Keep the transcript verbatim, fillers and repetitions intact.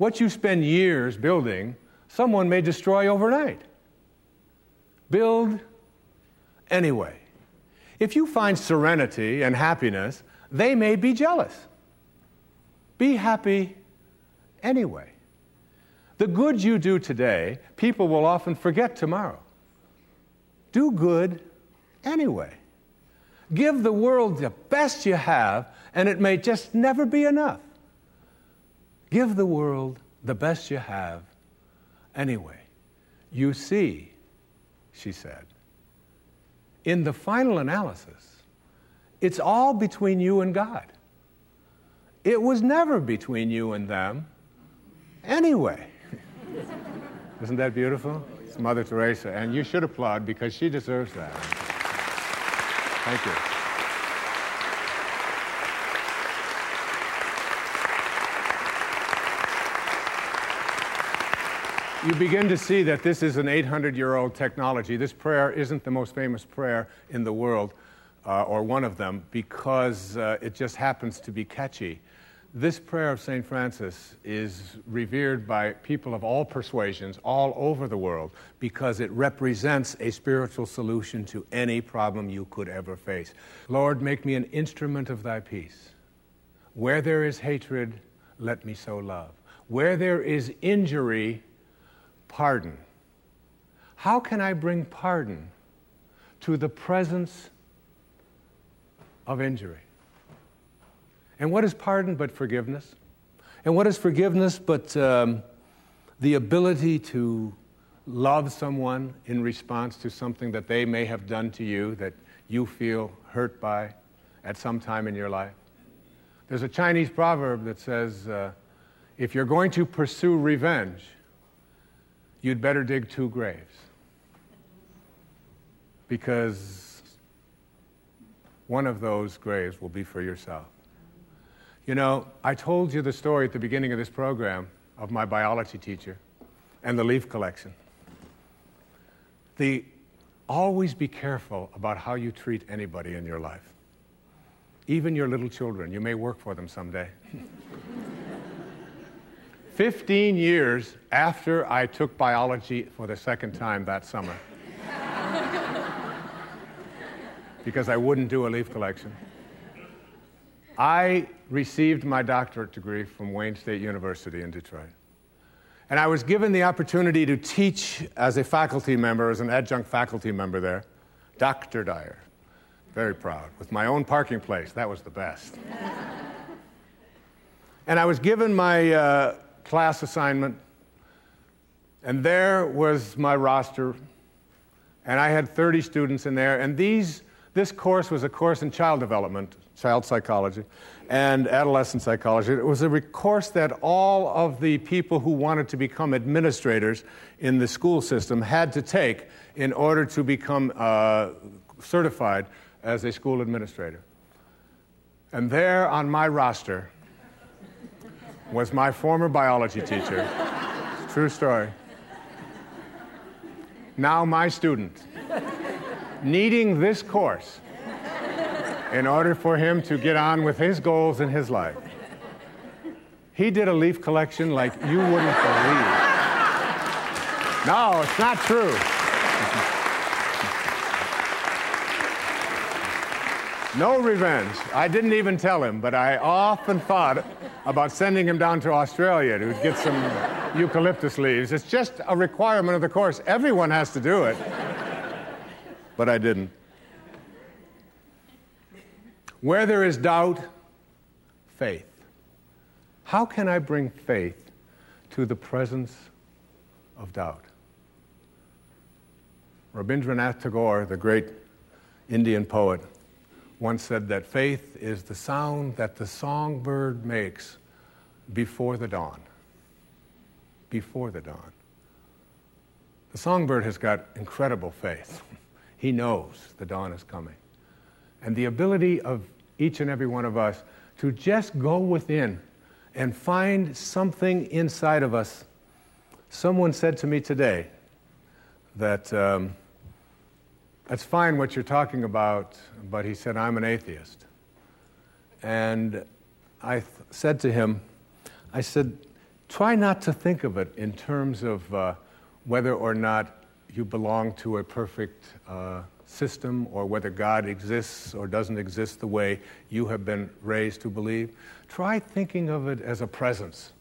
What you spend years building, someone may destroy overnight. Build anyway. If you find serenity and happiness, they may be jealous. Be happy anyway. The good you do today, people will often forget tomorrow. Do good anyway. Give the world the best you have, and it may just never be enough. Give the world the best you have anyway. You see, she said, in the final analysis, it's all between you and God. It was never between you and them anyway. Isn't that beautiful? It's Mother Teresa, and you should applaud because she deserves that. Thank you. You begin to see that this is an eight hundred year old technology. This prayer isn't the most famous prayer in the world, uh, or one of them, because uh, it just happens to be catchy. This prayer of Saint Francis is revered by people of all persuasions all over the world because it represents a spiritual solution to any problem you could ever face. Lord, make me an instrument of thy peace. Where there is hatred, let me sow love. Where there is injury, pardon. How can I bring pardon to the presence of injury? And what is pardon but forgiveness? And what is forgiveness but um, the ability to love someone in response to something that they may have done to you that you feel hurt by at some time in your life? There's a Chinese proverb that says, uh, if you're going to pursue revenge, you'd better dig two graves. Because one of those graves will be for yourself. You know, I told you the story at the beginning of this program of my biology teacher and the leaf collection. The, always be careful about how you treat anybody in your life. Even your little children. You may work for them someday. Fifteen years after I took biology for the second time that summer, because I wouldn't do a leaf collection, I received my doctorate degree from Wayne State University in Detroit. And I was given the opportunity to teach as a faculty member, as an adjunct faculty member there, Doctor Dyer. Very proud. With my own parking place. That was the best. And I was given my uh, class assignment, and there was my roster, and I had thirty students in there, and these, this course was a course in child development, child psychology, and adolescent psychology. It was a course that all of the people who wanted to become administrators in the school system had to take in order to become uh, certified as a school administrator. And there on my roster was my former biology teacher. True story. Now my student, needing this course in order for him to get on with his goals in his life. He did a leaf collection like you wouldn't believe. No, it's not true. No revenge. I didn't even tell him, but I often thought about sending him down to Australia to get some eucalyptus leaves. It's just a requirement of the course. Everyone has to do it. But I didn't. Where there is doubt, faith. How can I bring faith to the presence of doubt? Rabindranath Tagore, the great Indian poet, once said that faith is the sound that the songbird makes before the dawn. Before the dawn. The songbird has got incredible faith. He knows the dawn is coming. And the ability of each and every one of us to just go within and find something inside of us. Someone said to me today that um, that's fine what you're talking about, but he said, I'm an atheist. And I th- said to him, I said, try not to think of it in terms of uh, whether or not you belong to a perfect uh, system, or whether God exists or doesn't exist the way you have been raised to believe. Try thinking of it as a presence.